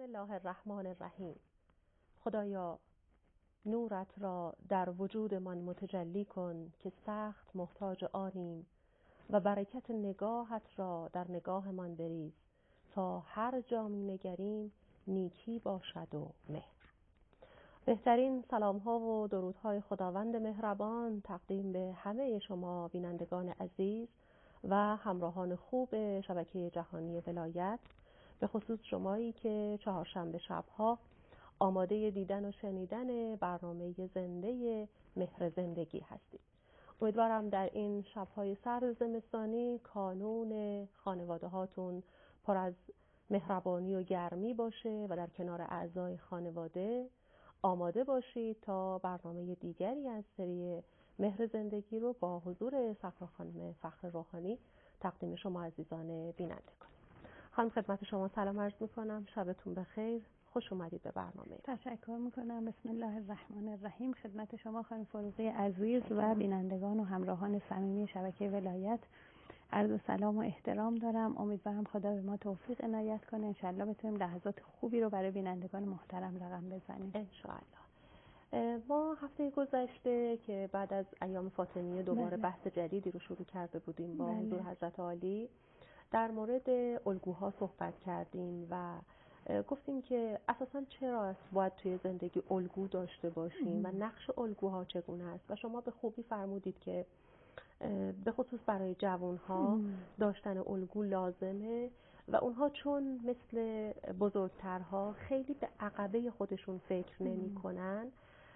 الله الرحمن الرحیم. خدایا نورت را در وجودمان متجلی کن که سخت محتاج آنیم و برکت نگاهت را در نگاهمان بریز تا هر جا می نگریم نیکی باشد و مهر. بهترین سلام ها و درودهای خداوند مهربان تقدیم به همه شما بینندگان عزیز و همراهان خوب شبکه جهانی ولایت، به خصوص شمایی که چهارشنبه شبها آماده دیدن و شنیدن برنامه زنده مهر زندگی هستید. امیدوارم در این شبهای سرد زمستانی کانون خانواده هاتون پر از مهربانی و گرمی باشه و در کنار اعضای خانواده آماده باشید تا برنامه دیگری از سری مهر زندگی رو با حضور صفرا خانم فخر روحانی تقدیم شما عزیزان بیننده کنیم. خانم خدمت شما سلام عرض میکنم، شبتون بخیر، خوش اومدید به برنامه. تشکر میکنم. بسم الله الرحمن الرحیم. خدمت شما خانم فروغی عزیز و بینندگان و همراهان صمیمی شبکه ولایت عرض سلام و احترام دارم. امیدوارم خدا به ما توفیق عنایت کنه، انشالله بتونیم لحظات خوبی رو برای بینندگان محترم رقم بزنیم انشالله. ما هفته گذشته که بعد از ایام فاطمیه دوباره بحث جدیدی رو شروع کرده بودیم با حضور حضرت عالی، در مورد الگوها صحبت کردیم و گفتیم که اساساً چرا باید توی زندگی الگو داشته باشیم و نقش الگوها چگونه است و شما به خوبی فرمودید که به خصوص برای جوانها داشتن الگو لازمه و اونها چون مثل بزرگترها خیلی به عقبه خودشون فکر نمی کنن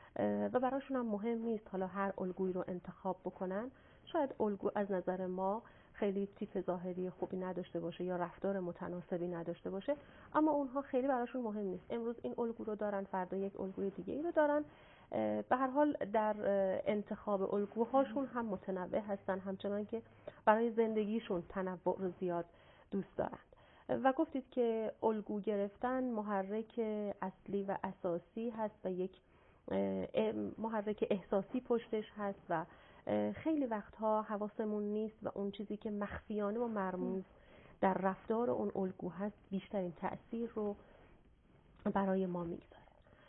و براشون هم مهم نیست حالا هر الگویی رو انتخاب بکنن. شاید الگو از نظر ما خیلی تیپ ظاهری خوبی نداشته باشه یا رفتار متناسبی نداشته باشه، اما اونها خیلی براشون مهم نیست. امروز این الگو رو دارن، فردا یک الگوی دیگه ای رو دارن. به هر حال در انتخاب الگوهاشون هم متنوع هستن، همچنان که برای زندگیشون تنوع رو زیاد دوست دارن. و گفتید که الگو گرفتن محرک اصلی و اساسی هست و یک محرک احساسی پشتش هست و خیلی وقتها حواسمون نیست و اون چیزی که مخفیانه و مرموز در رفتار اون الگو هست بیشترین تأثیر رو برای ما میگذاره.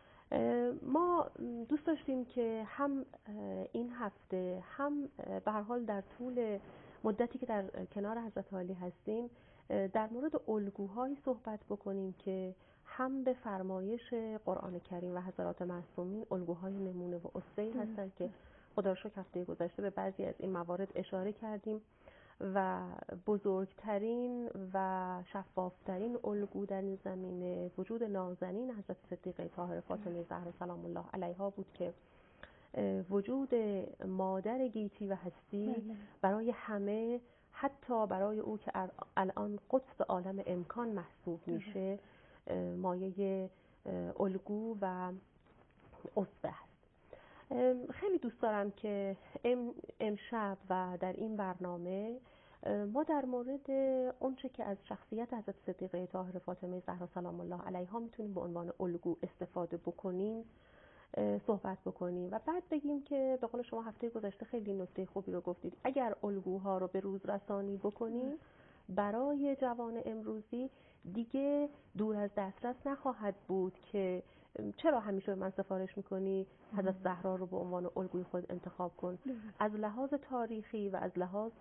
ما دوست داشتیم که هم این هفته هم به هر حال در طول مدتی که در کنار حضرت عالی هستیم در مورد الگوهایی صحبت بکنیم که هم به فرمایش قرآن کریم و حضرات معصومین الگوهای نمونه و اسوه‌ای هستند که خدا رو شکر هفته گذشته به بعضی از این موارد اشاره کردیم و بزرگترین و شفافترین الگو در این زمینه وجود نازنین حضرت صدیقه طاهره فاطمه زهرا سلام الله علیها بود که وجود مادر گیتی و هستی برای همه، حتی برای او که الان قطب عالم امکان محسوب میشه، مایه الگو و اسوه است. خیلی دوست دارم که امشب و در این برنامه ما در مورد اونچه که از شخصیت حضرت صدیقه طاهره فاطمه زهرا سلام الله علیها میتونیم به عنوان الگو استفاده بکنیم صحبت بکنیم و بعد بگیم که به قول شما هفته گذشته خیلی نکته خوبی رو گفتید، اگر الگوها رو به روز رسانی بکنیم برای جوان امروزی دیگه دور از دسترس نخواهد بود که چرا همیشه من سفارش میکنی حضرت زهرا رو به عنوان الگوی خود انتخاب کن. از لحاظ تاریخی و از لحاظ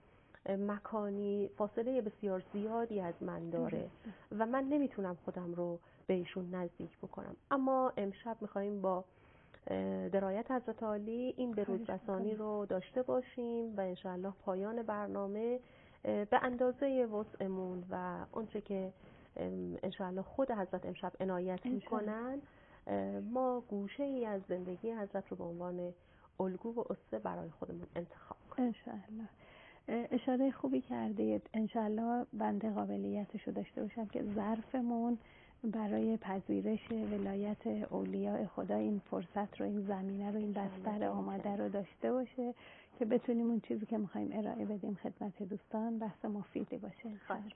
مکانی فاصله بسیار زیادی از من داره و من نمیتونم خودم رو به ایشون نزدیک بکنم، اما امشب میخواییم با درایت حضرت عالی این به روز رسانی رو داشته باشیم و انشاءالله پایان برنامه به اندازه وسعمون و اونچه که انشاءالله خود حضرت امشب عنایت میکنن ما گوشه ای از زندگی حضرت رو به عنوان الگو و اسوه برای خودمون انتخاب کنیم انشاءالله. اشاره خوبی کردید. انشاءالله بنده قابلیتشو داشته باشم که ظرفمون برای پذیرش ولایت اولیاء خدا این فرصت رو، این زمینه رو، این بستر آماده رو داشته باشه که بتونیم اون چیزی که میخوایم ارائه بدیم خدمت دوستان بحث مفیدی باشه.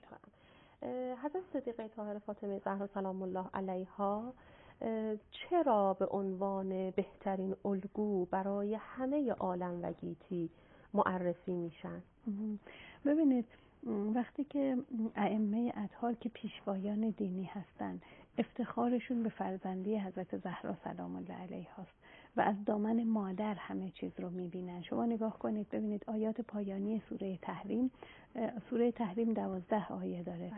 حضرت صدیقه طاهره فاطمه زهرا سلام الله علیها چرا به عنوان بهترین الگو برای همه عالم و گیتی معرفی میشن؟ ببینید، وقتی که ائمه اطهار که پیشوایان دینی هستن افتخارشون به فرزندی حضرت زهرا سلام الله علیها است و از دامن مادر همه چیز رو میبینن. شما نگاه کنید ببینید آیات پایانی سوره تحریم 12 آیه داره.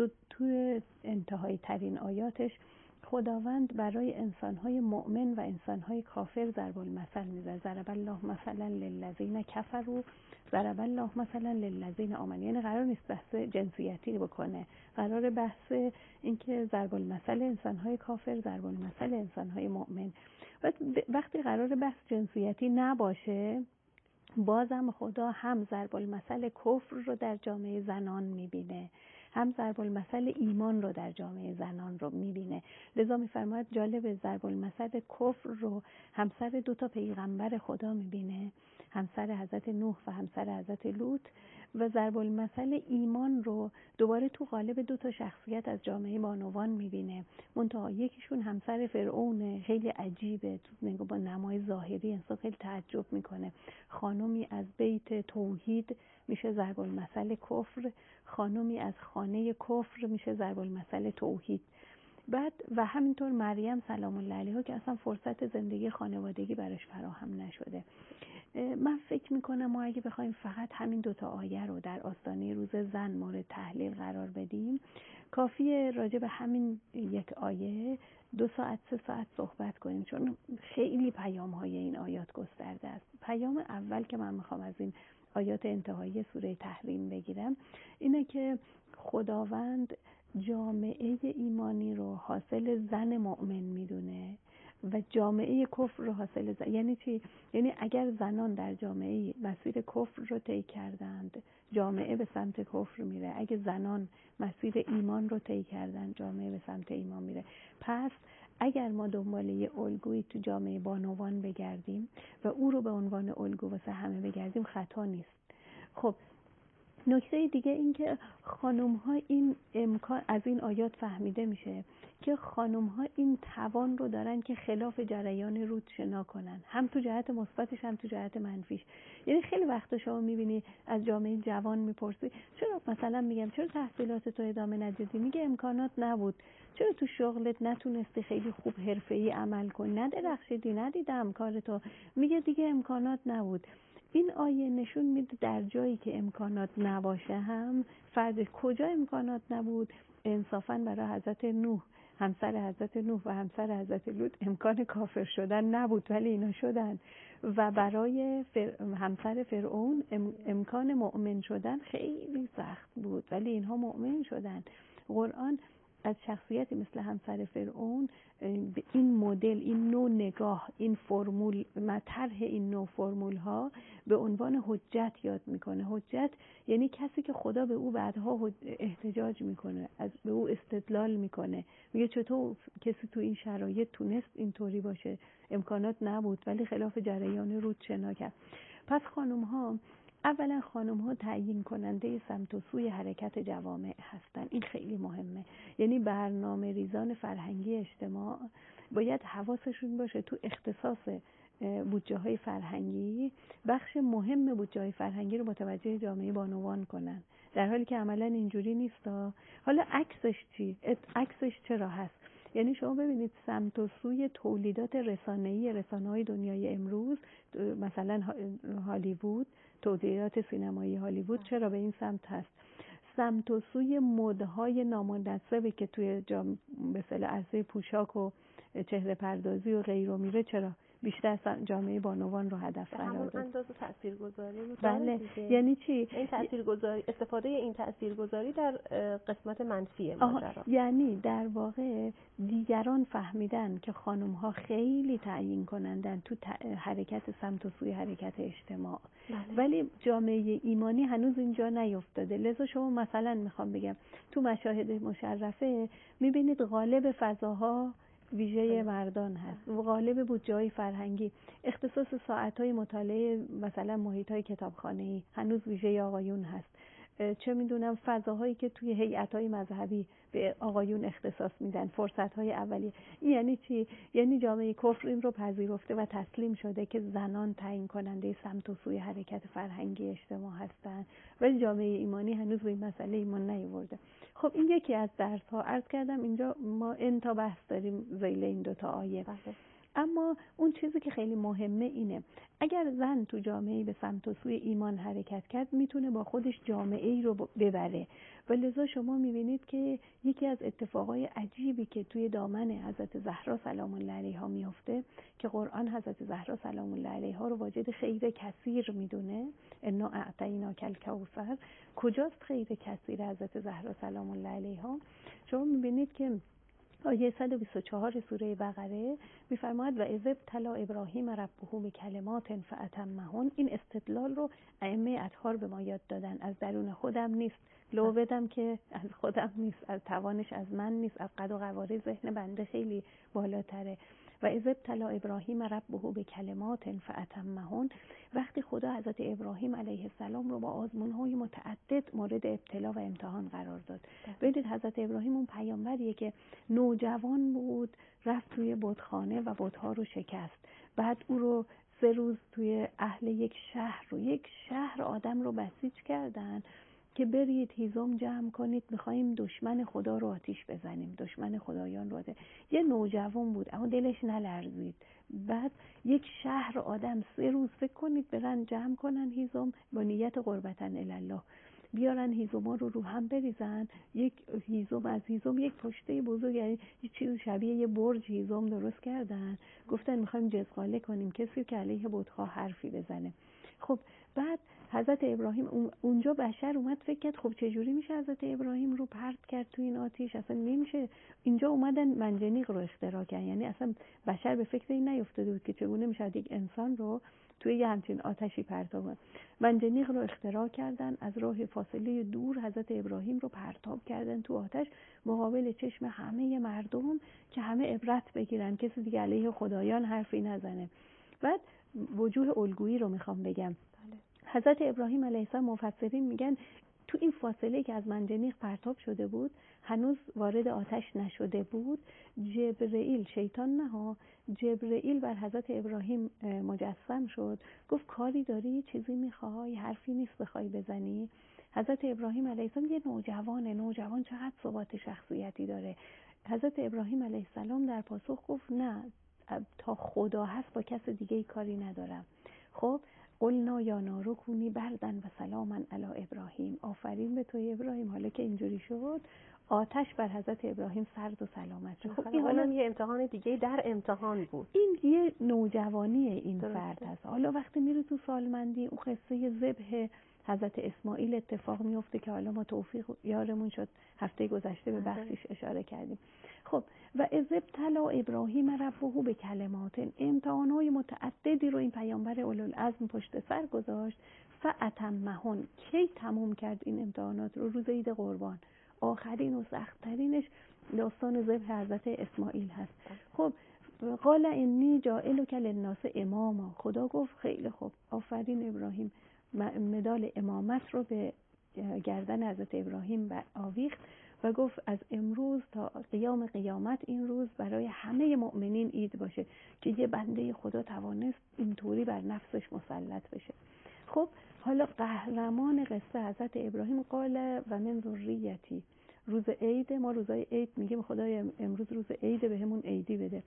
تو انتهای ترین آیاتش خداوند برای انسان‌های مؤمن و انسان‌های کافر ضرب المثل میزنه. ضرب الله مثلا للذین کفروا ضرب الله مثلا للذین آمنوا. یعنی قرار نیست بحث جنسیتی بکنه، قرار بحث اینکه ضرب المثل انسان‌های کافر ضرب المثل انسان‌های مؤمن. وقتی قرار بحث جنسیتی نباشه، بازم خدا هم ضرب المثل کفر رو در جامعه زنان میبینه، هم ضرب المثل ایمان رو در جامعه زنان رو میبینه. لذا میفرماید جالب، ضرب المثل کفر رو همسر 2 پیغمبر خدا میبینه، همسر حضرت نوح و همسر حضرت لوط، و ضرب المثل ایمان رو دوباره تو قالب 2 شخصیت از جامعه بانوان میبینه. منتها یکیشون همسر فرعون، خیلی عجیبه، تو با نمای ظاهری انسان خیلی تعجب میکنه. خانمی از بیت توحید میشه ضرب المثل کفر، خانمی از خانه کفر میشه ضرب المثل توحید. بعد و همینطور مریم سلام الله علیها که اصلا فرصت زندگی خانوادگی براش فراهم نشده. من فکر میکنم ما اگه بخوایم فقط همین 2 آیه رو در آستانه روز زن مورد تحلیل قرار بدیم، کافیه راجع به همین یک آیه 2 ساعت 3 ساعت صحبت کنیم، چون خیلی پیام های این آیات گسترده است. پیام اول که من میخوام از این آیات انتهایی سوره تحریم بگیرم اینه که خداوند جامعه ایمانی رو حاصل زن مؤمن میدونه و جامعه کفر رو حاصل زن. یعنی چی؟ یعنی اگر زنان در جامعه مسیر کفر رو طی کردند، جامعه به سمت کفر میره. اگه زنان مسیر ایمان رو طی کردند، جامعه به سمت ایمان میره. پس اگر ما دنبال یه الگویی تو جامعه بانوان بگردیم و او رو به عنوان الگو واسه همه بگردیم، خطا نیست. خب نکته دیگه این که خانم‌ها این امکان از این آیات فهمیده میشه که خانم‌ها این توان رو دارن که خلاف جریان رود شنا کنن، هم تو جهت مثبتش هم تو جهت منفیش. یعنی خیلی وقتا شما میبینی از جامعه جوان میپرسی چرا مثلا میگم چرا تحصیلات تو ادامه ندادی؟ میگه امکانات نبود. چرا تو شغلت نتونستی خیلی خوب حرفه‌ای عمل کنی؟ ندرخشیدی؟ ندیدم کارتو. میگه دیگه امکانات نبود. این آیه نشون میده در جایی که امکانات نباشه هم فرد کجا امکانات نبود. انصافاً برای حضرت نوح، همسر حضرت نوح و همسر حضرت لوط امکان کافر شدن نبود ولی اینا شدن، و برای همسر فرعون امکان مؤمن شدن خیلی سخت بود ولی اینها مؤمن شدن. قرآن از شخصیتی مثل همسر فرعون این مدل، این نوع نگاه، این فرمول، طرح این نوع فرمول ها به عنوان حجت یاد میکنه. حجت یعنی کسی که خدا به او بعدها احتجاج میکنه، به او استدلال میکنه، میگه چطور کسی تو این شرایط تونست اینطوری باشه؟ امکانات نبود ولی خلاف جریان رود شنا کرد. پس اولا خانم ها تعیین کننده سمت و سوی حرکت جوامع هستن. این خیلی مهمه. یعنی برنامه ریزان فرهنگی اجتماع باید حواسشون باشه تو اختصاص بودجه های فرهنگی بخش مهم بودجه های فرهنگی رو متوجه جامعه بانوان کنن، در حالی که عملا اینجوری نیست. حالا عکسش چی؟ عکسش چرا هست؟ یعنی شما ببینید سمت و سوی تولیدات رسانه‌ای رسانه‌های دنیای امروز، مثلا هالیوود، تولیدات سینمایی هالیوود چرا به این سمت هست؟ سمت و سوی مدهای نامناسبی که توی به اصطلاح عرصه پوشاک و چهره پردازی و غیره میره، چرا بیشتر جامعه بانوان رو هدف قرار داد؟ اندازه تاثیرگذاری رو بله. یعنی چی؟ این تاثیرگذاری، استفاده این تاثیرگذاری در قسمت منفی ماجرا. یعنی در واقع دیگران فهمیدن که خانم ها خیلی تعیین کنندن تو حرکت سمت و سوی حرکت اجتماع. بله. ولی جامعه ایمانی هنوز اینجا نیفتاده. لذا شما مثلا میخوام بگم تو مشاهد مشرفه میبینید غالب فضاها ویژه مردان هست و غالب بودجه‌های فرهنگی، اختصاص ساعت‌های مطالعه مثلا محیط‌های کتابخانه‌ای هنوز ویژه آقایون هست. چه میدونم فضاهایی که توی هیئت‌های مذهبی به آقایون اختصاص میدن، فرصت‌های اولیه. این یعنی چی؟ یعنی جامعه کفر این رو پذیرفته و تسلیم شده که زنان تعیین کننده سمت و سوی حرکت فرهنگی اجتماع هستن، ولی جامعه ایمانی هنوز به این مسئله ایمان نیاورده. خب این یکی از درس‌ها. عرض کردم اینجا ما انتا بحث داریم ذیل این دوتا آیه. اما اون چیزی که خیلی مهمه اینه اگر زن تو جامعه به سمت و سوی ایمان حرکت کرد میتونه با خودش جامعه‌ای رو ببره و لذا شما میبینید که یکی از اتفاقای عجیبی که توی دامن حضرت زهرا سلام الله علیها میفته که قرآن حضرت زهرا سلام الله علیها رو واجد خیر کثیر میدونه، انا اعطیناک الکوثر. کجاست خیر کثیر حضرت زهرا سلام الله علیها؟ شما میبینید که آیه 124 سوره بقره میفرماید و اذ ابتلی ابراهیم ربه بکلمات فاتمهن. این استدلال رو ائمه اطهار به ما یاد دادن. از درون خودم نیست، لو بدم که از خودم نیست، از توانش از من نیست، از قد و قواره ذهن بنده خیلی بالاتره. و اذ ابتلی ابراهیم ربه بکلمات فاتمهن، وقتی خدا حضرت ابراهیم علیه السلام رو با آزمون‌های متعدد مورد ابتلا و امتحان قرار داد. ببینید حضرت ابراهیم اون پیامبریه که نوجوان بود، رفت توی بتخانه و بت‌ها رو شکست. بعد او رو 3 روز توی اهل یک شهر آدم رو بسیج کردن که برید هیزم جمع کنید، میخواییم دشمن خدا رو آتیش بزنیم، دشمن خدایان رو یه نوجوان بود اما دلش نلرزید. بعد یک شهر آدم 3 روز فکر کنید برن جمع کنن هیزم با نیت قربتن الله، بیارن هیزوما رو هم بریزن، یک هیزم از هیزم یک پشته بزرگ، یعنی یه چیز شبیه یه برج هیزم درست کردن، گفتن میخوایم جزغاله کنیم کسی که علیه بت‌ها حرفی بزنه. خب بعد حضرت ابراهیم اونجا بشر اومد فکر کرد خب چجوری میشه حضرت ابراهیم رو پرت کرد تو این آتیش، اصلا نمیشه. اینجا اومدن منجنیق رو اختراع کردن، یعنی اصلا بشر به فکر این نیفتاده بود که چگونه میشه یک انسان رو توی یه همچین آتشی پرتاب کنن. منجنیق رو اختراع کردن، از راه فاصله دور حضرت ابراهیم رو پرتاب کردن تو آتش مقابل چشم همه مردم که همه عبرت بگیرن، کسی دیگه علیه خدایان حرفی نزنه. بعد وجوه الگویی رو میخوام بگم. حضرت ابراهیم علیه السلام مفسرین میگن تو این فاصله که از منجنیق پرتاب شده بود هنوز وارد آتش نشده بود، جبرئیل شیطان نه، جبرئیل بر حضرت ابراهیم مجسم شد، گفت کاری داری، چیزی میخوای، حرفی نیست بخوای بزنی. حضرت ابراهیم علیه السلام یه نوجوان چقدر ثبات شخصیتی داره. حضرت ابراهیم علیه السلام در پاسخ گفت نه، تا خدا هست با کس دیگه ای کاری ندارم. خب قلنا یا نار کونی بردن و سلاما علی ابراهیم، آفرین به توی ابراهیم، حالا که اینجوری شد آتش بر حضرت ابراهیم سرد و سلامت شد. خب این حالا یه امتحان دیگه در امتحان بود. این یه نوجوانی این فرد هست. حالا وقتی میره تو سالمندی اون قصه ذبح حضرت اسماعیل اتفاق میفته که حالا ما توفیق یارمون شد هفته گذشته به بخشش اشاره کردیم. خب و اذ ابتلی ابراهیم ربه به کلمات، امتحانات متعددی رو این پیامبر اولوالعزم پشت سر گذاشت. فاتمهن، کی تموم کرد این امتحانات رو؟ روز عید قربان. آخرین و سخت‌ترینش داستان ذبح حضرت اسماعیل هست. خب قال انی جاعلک للناس اماما، خدا گفت خیلی خوب، آفرین ابراهیم، مدال امامت رو به گردن حضرت ابراهیم آویخت و گفت از امروز تا قیام قیامت این روز برای همه مؤمنین عید باشه که یه بنده خدا توانست اینطوری بر نفسش مسلط بشه. خب حالا قهرمان قصه حضرت ابراهیم قال و من ذریتی، روز عید ما روزای عید میگیم خدای امروز روز عید بهمون عیدی بده.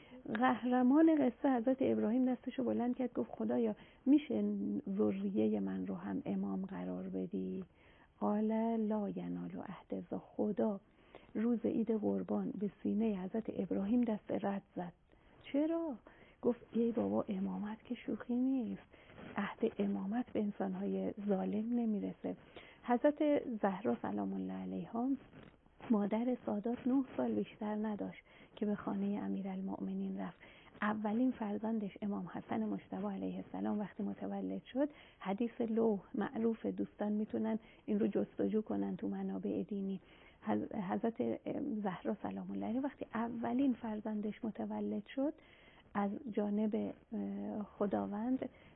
قهرمان قصه حضرت ابراهیم دستشو بلند کرد گفت خدایا میشه ذریه من رو هم امام قرار بدی؟ قال لا ینال عهد ذا، خدا روز عید قربان به سینه حضرت ابراهیم دست رد زد. چرا؟ گفت ای بابا امامت که شوخی نیست، عهد امامت به انسانهای ظالم نمیرسه. حضرت زهرا سلام الله علیها مادر سادات 9 سال بیشتر نداشت که به خانه امیرالمؤمنین رفت. اولین فرزندش امام حسن مجتبی علیه السلام وقتی متولد شد، حدیث لوح معروف، دوستان میتونن این رو جستجو کنن تو منابع دینی. حضرت زهرا سلام الله علیها وقتی اولین فرزندش متولد شد از جانب خداوند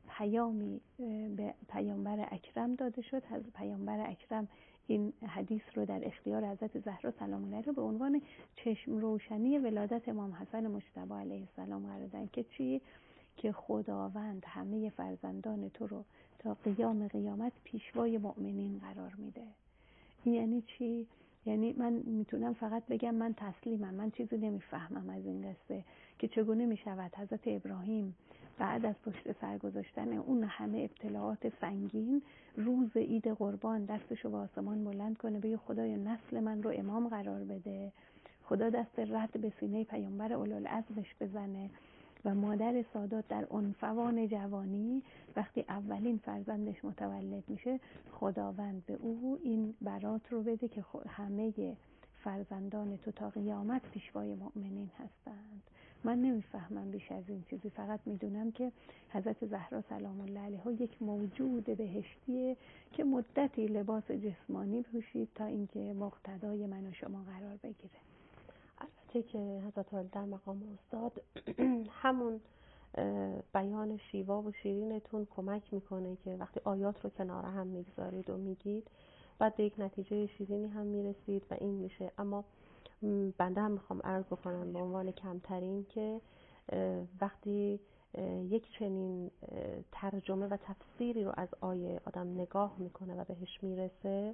پیامی به پیامبر اکرم داده شد. حضرت پیامبر اکرم این حدیث رو در اختیار حضرت زهرا سلام الله علیها به عنوان چشم روشنی ولادت امام حسن مجتبی علیه السلام قرار دادن که چی؟ که خداوند همه فرزندان تو رو تا قیام قیامت پیشوای مؤمنین قرار میده. این یعنی چی؟ یعنی من میتونم فقط بگم من تسلیمم، من چیزی نمیفهمم از این قصه که چگونه میشود حضرت ابراهیم بعد از پشت سر گذاشتن اون همه ابتلاعات سنگین روز عید قربان دستشو به آسمان بلند کنه بگه خدایا نسل من رو امام قرار بده، خدا دست رد به سینه پیامبر اولوالعزمش بزنه و مادر سادات در عنفوان جوانی وقتی اولین فرزندش متولد میشه خداوند به او این برات رو بده که همه فرزندان تو تا قیامت پیشوای مؤمنین هستند. من نمیفهمم بیش از این چیزی، فقط میدونم که حضرت زهرا سلام الله علیها یک موجود بهشتیه که مدتی لباس جسمانی پوشید تا اینکه مقتدای من و شما قرار بگیره. البته که حضرت عالی در مقام استاد همون بیان شیوا و شیرینتون کمک میکنه که وقتی آیات رو کنار هم میگذارید و میگید بعد به یک نتیجه شیرینی هم میرسید و این میشه. اما بنده هم میخوام عرض بکنم به عنوان کمترین که وقتی یک چنین ترجمه و تفسیری رو از آیه آدم نگاه میکنه و بهش میرسه،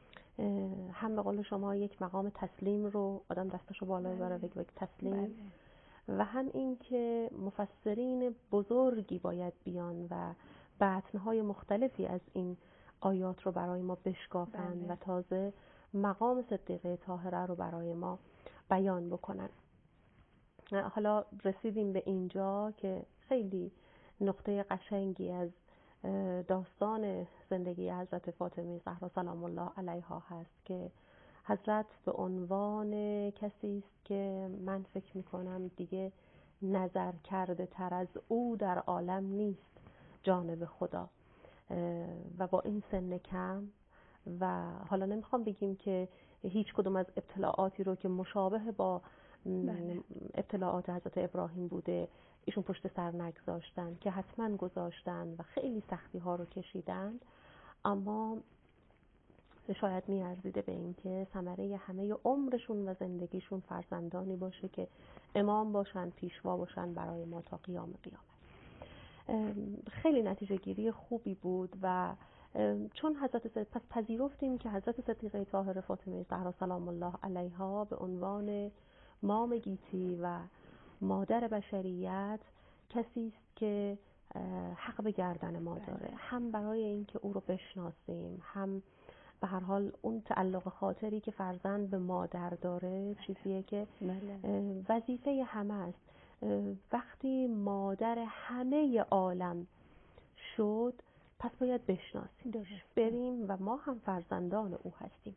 هم به قول شما یک مقام تسلیم رو آدم دستشو بالا ببره بگه تسلیم، و هم این که مفسرین بزرگی باید بیان و بطنهای مختلفی از این آیات رو برای ما بشکافن و تازه مقام صدیقه طاهره رو برای ما بیان بکنن. حالا رسیدیم به اینجا که خیلی نقطه قشنگی از داستان زندگی حضرت فاطمه زهرا سلام الله علیها هست که حضرت به عنوان کسی است که من فکر میکنم دیگه نظر کرده تر از او در عالم نیست جانب خدا، و با این سن کم و حالا نمیخوام بگیم که هیچ کدوم از اطلاعاتی رو که مشابه با اطلاعات حضرت ابراهیم بوده ایشون پشت سر نگذاشتن، که حتما گذاشتن و خیلی سختی ها رو کشیدن، اما شاید میارزیده به این که ثمره همه عمرشون و زندگیشون فرزندانی باشه که امام باشن، پیشوا باشن برای ما تا قیام قیامت. خیلی نتیجه گیری خوبی بود و چون پس پذیرفتیم که حضرت صدیقه طاهره فاطمه زهرا سلام الله علیها به عنوان مام گیتی و مادر بشریت کسی است که حق به گردن ما داره، هم برای اینکه او رو بشناسیم، هم به هر حال اون تعلق خاطری که فرزند به مادر داره چیزیه که وظیفه همه است. وقتی مادر همه عالم شد پس باید بشناسیم، بریم و ما هم فرزندان او هستیم.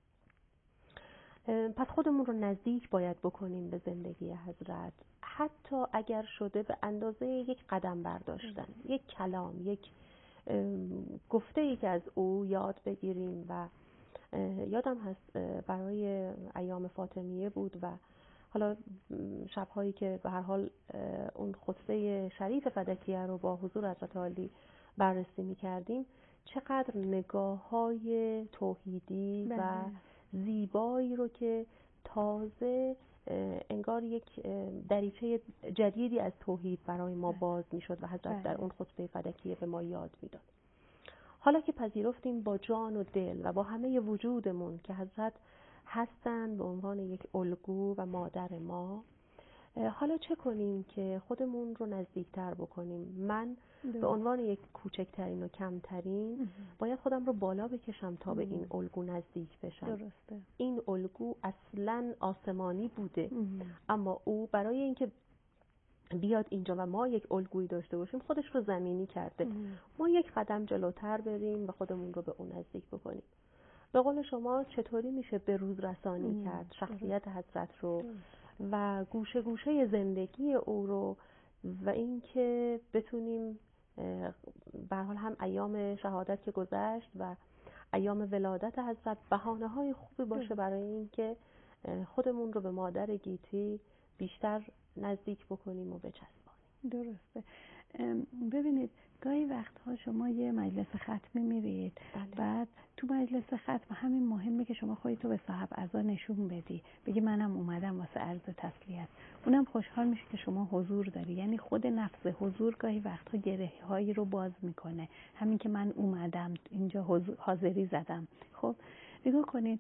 پس خودمون رو نزدیک باید بکنیم به زندگی حضرت، حتی اگر شده به اندازه یک قدم برداشتن، یک کلام، یک گفته‌ای که از او یاد بگیریم. و یادم هست برای ایام فاطمیه بود و حالا شب‌هایی که به هر حال اون خطبه شریف فدکیه رو با حضور حضرت عالی بررسی می‌کردیم، چقدر نگاه‌های توحیدی و زیبایی رو که تازه انگار یک دریچه جدیدی از توحید برای ما باز میشد و حضرت در اون خطبه فدکیه به ما یاد میداد. حالا که پذیرفتیم با جان و دل و با همه وجودمون که حضرت هستن به عنوان یک الگو و مادر ما، حالا چه کنیم که خودمون رو نزدیکتر بکنیم؟ من به عنوان یک کوچکترین و کمترین باید خودم رو بالا بکشم تا به این الگو نزدیک بشم. درسته. این الگو اصلاً آسمانی بوده، اما او برای اینکه بیاد اینجا و ما یک الگویی داشته باشیم خودش رو زمینی کرده. ما یک قدم جلوتر بریم و خودمون رو به اون نزدیک بکنیم. به قول شما چطوری میشه به روز رسانی کرد شخصیت حضرت رو و گوشه گوشه زندگی او رو، و اینکه بتونیم به هر حال هم ایام شهادت که گذشت و ایام ولادت حضرت بهانه‌های خوبی باشه برای اینکه خودمون رو به مادر گیتی بیشتر نزدیک بکنیم و بچسبانیم. درسته. ببینید گاهی وقتها شما یه مجلس ختمی میرید، بعد تو مجلس ختم همین مهمه که شما خودتو به صاحب عزا نشون بدی، بگی منم اومدم واسه عرض تسلیت. اونم خوشحال میشه که شما حضور داری. یعنی خود نفس حضور گاهی وقتها گره‌هایی رو باز میکنه. همین که من اومدم اینجا حاضری زدم. خب نگاه کنید،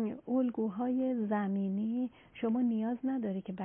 الگوهای زمینی شما نیاز نداره که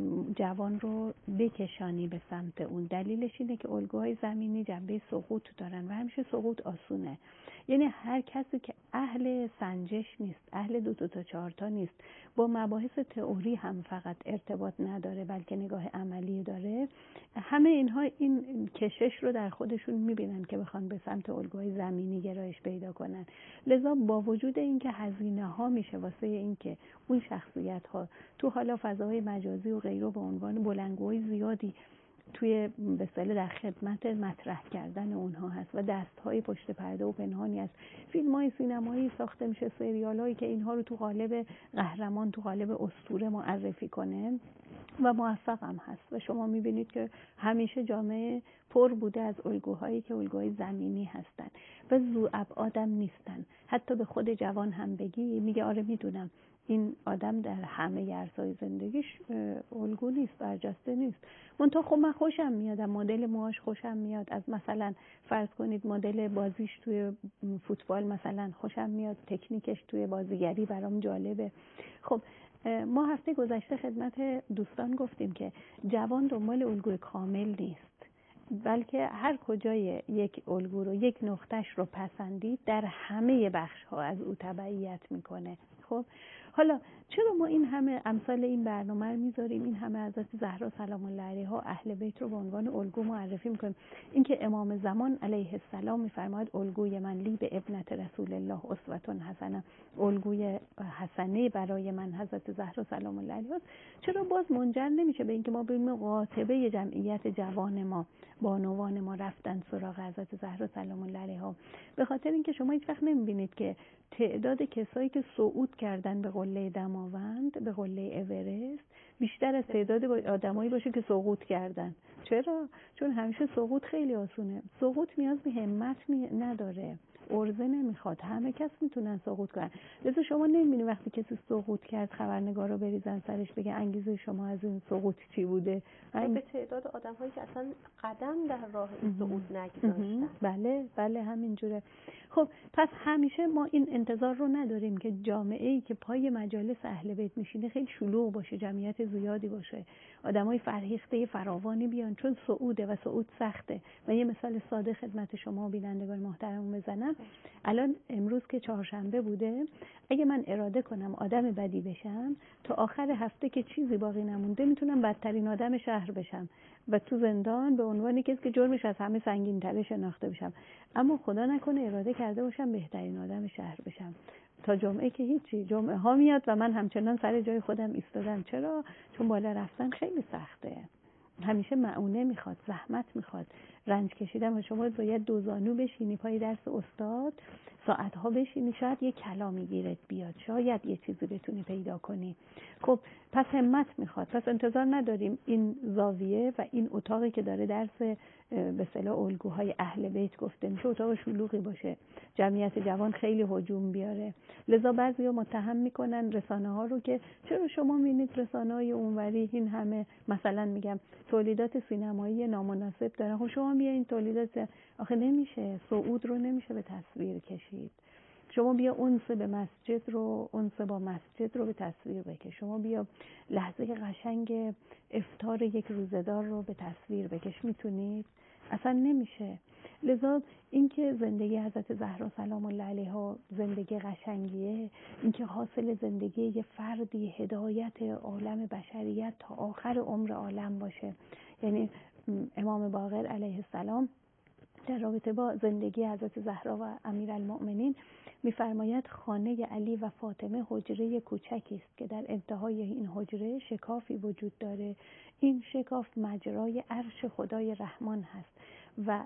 جوان رو بکشانی به سمت اون. دلیلش اینه که الگوهای زمینی جنبه سقوط دارن و همیشه سقوط آسونه. یعنی هر کسی که اهل سنجش نیست، اهل 2 تا 4 تا نیست، با مباحث تئوری هم فقط ارتباط نداره بلکه نگاه عملی داره، همه اینها این کشش رو در خودشون میبینن که بخوان به سمت الگوهای زمینی گرایش پیدا کنن. لذا با وجود اینکه هزینه ها میشه واسه اینکه اون شخصیت ها تو حالا فضاهای مجازی و غیره به عنوان بلندگوهای زیادی توی به اصطلاح در خدمت مطرح کردن اونها هست و دست‌های پشت پرده و پنهانی هست. فیلم‌های سینمایی ساخته میشه، سریال‌هایی که اینها رو تو قالب قهرمان، تو قالب اسطوره معرفی کنه و موفق هم هست و شما می‌بینید که همیشه جامعه پر بوده از الگوهایی که الگوهای زمینی هستن و ذوابعادم نیستن. حتی به خود جوان هم بگی میگه آره میدونم این آدم در همه عرصه‌های زندگیش الگو نیست، برجسته نیست. منتها خب من خوشم میاد، مدل موهاش خوشم میاد، از مثلا فرض کنید مدل بازیش توی فوتبال مثلا خوشم میاد، تکنیکش توی بازیگری برام جالبه. خب ما هفته گذشته خدمت دوستان گفتیم که جوان دنبال الگوی کامل نیست، بلکه هر کجای یک الگو رو، یک نقطهش رو پسندید، در همه بخش ها از او تبعیت میکنه. خب حالا چرا ما این همه امثال این برنامه رو میذاریم، این همه حضرت زهرا سلام الله علیها اهل بیت رو به عنوان الگو معرفی میکنیم؟ اینکه امام زمان علیه السلام میفرماید الگوی من لی به ابنت رسول الله اسوه حسنه، الگوی حسنه برای من حضرت زهرا سلام الله علیها، چرا باز منجر نمیشه به اینکه ما ببینیم قاطبه جمعیت جوان ما، بانوان ما رفتن سراغ حضرت زهرا سلام الله علیها؟ به خاطر اینکه شما هیچ وقت نمیبینید که تعداد کسایی که صعود کردن به قله دماوند، به قله اورست، بیشتر از تعداد آدمایی باشه که سقوط کردن. چرا؟ چون همیشه سقوط خیلی آسونه. سقوط نیاز به همت نداره، عرضه نمیخواد، همه کس میتونن سقوط کنن. لذا شما نمیبینید وقتی کسی سقوط کرد خبرنگارا بریزن سرش بگه انگیزه شما از این سقوط چی بوده؟ به تعداد آدم‌هایی که اصلا قدم در راه صعود نگذاشتن. بله همینجوره. خب پس همیشه ما این انتظار رو نداریم که جامعه‌ای که پای مجالس اهل بیت میشینه خیلی شلوغ باشه، جمعیت زیادی باشه، آدمای فرهیخته فراوانی بیان، چون صعوده و صعود سخته. و یه مثال ساده خدمت شما بینندگان محترم بزنم. الان امروز که چهارشنبه بوده، اگه من اراده کنم آدم بدی بشم، تا آخر هفته که چیزی باقی نمونده میتونم بدترین آدم شهر بشم و تو زندان به عنوان کسی که جرمش از همه سنگین‌تره شناخته بشم. اما خدا نکنه اراده کرده باشم بهترین آدم شهر بشم. تا جمعه که هیچی، جمعه ها میاد و من همچنان سر جای خودم ایستادم. چرا؟ چون بالا رفتن خیلی سخته، همیشه معونه میخواد، زحمت میخواد، رنج کشیدن. و شما باید دوزانو بشینی پای درس استاد، ساعتها بشینی، شاید یه کلامی گیرت بیاد، شاید یه چیزی بتونی پیدا کنی. خب پس همت میخواد. پس انتظار نداریم این زاویه و این اتاقی که داره درس به اصطلاح الگوهای اهل بیت گفته میشه اتاق شلوغی باشه، جمعیت جوان خیلی هجوم بیاره. لذا بعضیا متهم میکنن رسانه ها رو که چرا شما میبینید رسانه‌های اونوری این همه مثلا میگم تولیدات سینمایی نامناسب دارن، خب شما بیاین تولیدات. آخه نمیشه، صعود رو نمیشه به تصویر کشید. شما بیا انس به مسجد رو، انس با مسجد رو به تصویر بکش. شما بیا لحظه قشنگ افطار یک روزدار رو به تصویر بکش. میتونید؟ اصلا نمیشه. لذا اینکه زندگی حضرت زهرا سلام الله علیها زندگی قشنگیه، اینکه حاصل زندگی یه فردی هدایت عالم بشریت تا آخر عمر عالم باشه. یعنی امام باقر علیه السلام در رابطه با زندگی حضرت زهرا و امیرالمؤمنین می‌فرماید خانه علی و فاطمه حجره کوچکی است که در انتهای این حجره شکافی وجود داره. این شکاف مجرای عرش خدای رحمان هست و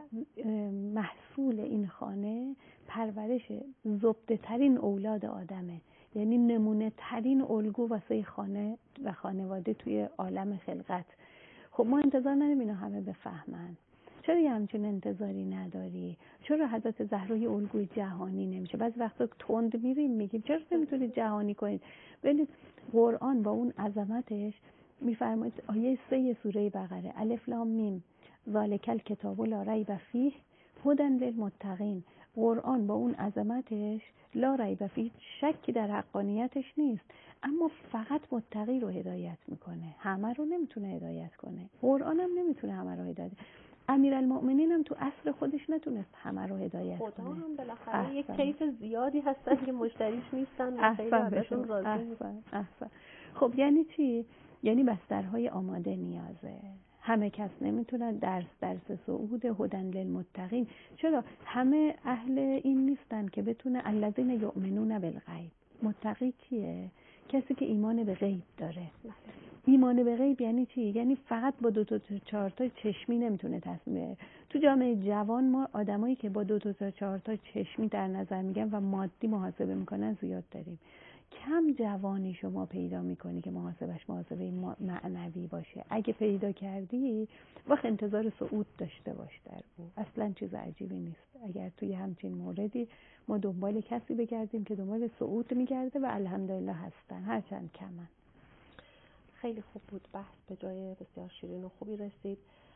محصول این خانه پرورش زبده ترین اولاد آدمه، یعنی نمونه ترین الگو واسه خانه و خانواده توی عالم خلقت. خب ما انتظار نداریم اینا همه بفهمن. چرا یه همچین انتظاری نداری؟ چرا حضرت زهرا یه الگوی جهانی نمیشه؟ بعضی وقتا تند میریم میگیم چرا نمیتونید جهانی کنید؟ ولی قرآن با اون عظمتش میفرماید آیه 3 سوره بقره الف لام میم ذالک الکتاب لا ریب فیه هدی للمتقین. قرآن با اون عظمتش لا ریب فیه، شکی در حقانیتش نیست، اما فقط متقی رو هدایت میکنه، همه رو نمیتونه هدایت کنه. قرآن هم نمیتونه همه رو هدایت. امیرالمؤمنین هم تو عصر خودش نتونست همه رو هدایت کنه. خدا هم بالاخره یک طیف زیادی هستن که مشتریش نیستن و خیلی ازشون راضی نیستن. خب یعنی چی؟ یعنی بسترهای آماده نیازه. همه کس نمیتونن درس صعود هدی للمتقین. چرا؟ همه اهل این نیستن که بتونه الذین یؤمنون بالغیب. متقی کیه؟ کسی که ایمان به غیب داره. ایمان به غیب یعنی چی؟ یعنی فقط با 2 تا 4 تا چشمی نمیتونه تصمیم بگیره. تو جامعه جوان ما آدمایی که با 2 تا 4 تا چشمی در نظر میگن و مادی محاسبه میکنن زیاد داریم. کم جوانی شما پیدا میکنی که محاسبه معنوی باشه. اگه پیدا کردی وقت انتظار صعود داشته باش در او. اصلا چیز عجیبی نیست. اگر توی همچین موردی ما دنبال کسی بگردیم که دنبال صعود میگرده و الحمدلله هستن، هرچند کمن. خیلی خوب بود، بحث به جای بسیار شیرین و خوبی رسید.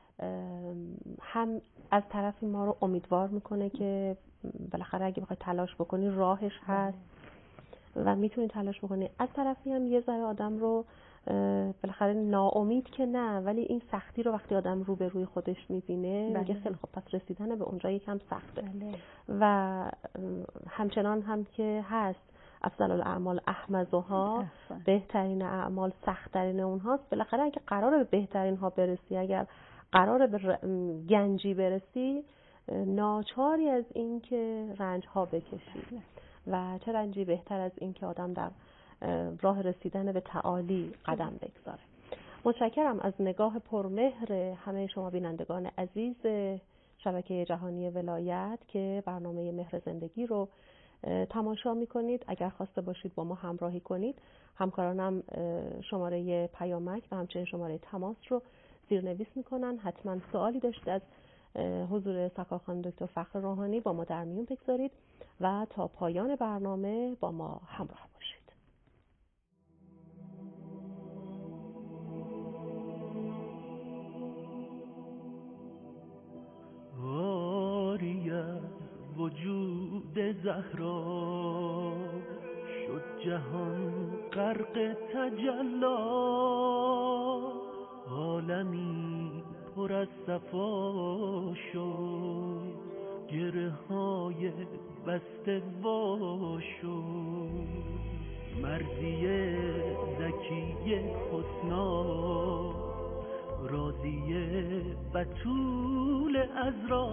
هم از طرفی ما رو امیدوار میکنه که بالاخره اگه بخوای تلاش بکنی راهش هست و میتونی تلاش بکنی. از طرفی هم یه ذره آدم رو بالاخره ناامید که نه، ولی این سختی رو وقتی آدم رو به روی خودش میبینه میگه خیلی خب پس رسیدن به اونجا یکم سخته. و همچنان هم که هست افضل الاعمال احمدها، بهترین اعمال سخت‌ترین اونهاست. بالاخره اگه قراره به بهترین ها برسی، اگر قراره به گنجی برسی، ناچاری از این که رنج ها بکشی و چه رنجی بهتر از این که آدم در راه رسیدن به تعالی قدم بگذاره. متشکرم از نگاه پرمهر همه شما بینندگان عزیز شبکه جهانی ولایت که برنامه مهر زندگی رو تماشا میکنید. اگر خواسته باشید با ما همراهی کنید، همکارانم شماره پیامک و همچنین شماره تماس رو زیرنویس میکنن. حتما سوالی داشتید از حضور سرکار خانم دکتر فخر روحانی با ما در میون بگذارید و تا پایان برنامه با ما همراه باشید. آری از وجود زهرا شد جهان غرق تجلا، عالمی پر از صفا شد، گره های بسته وا شد، مرضی زکی حسنا، راضی بتول عذرا،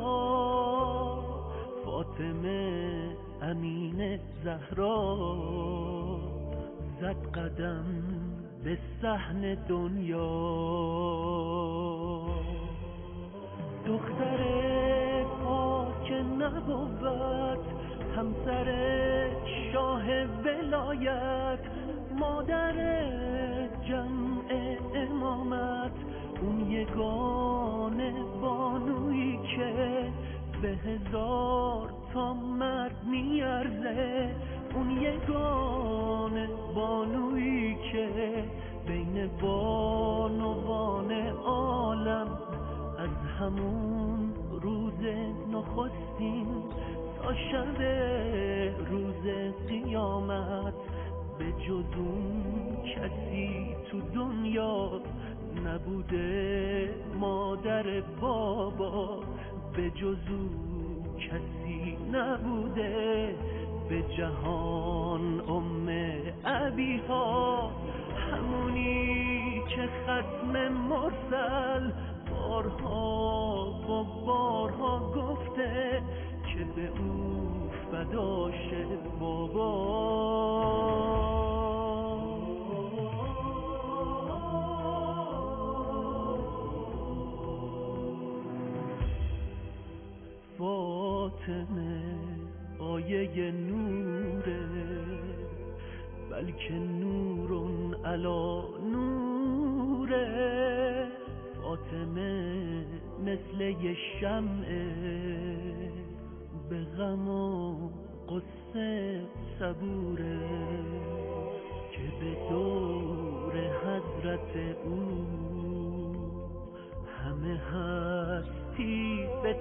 فاطمه امین زهرا، زد قدم به صحن دنیا. دختر پاک نبوت، همسر شاه ولایت، مادر جمع امامت، اون یگانه بانویی که به 1000 تا مرد میارزه، اون یگانه بانویی که بین بانوان عالم از همون روز نخستین تا شب روز قیامت به جز اون کسی تو دنیا نبوده. مادر بابا به جز اون کسی نبوده. به جهان ابیها، همونی که ختم مرسل بارها و بارها گفته که به او فدا شه بابا. فاطمه آیه نوره، بلکه نورون علا نوره. فاطمه مثل یه شمعه، به غم و قصه صبوره، که به دور حضرت او همه هستی به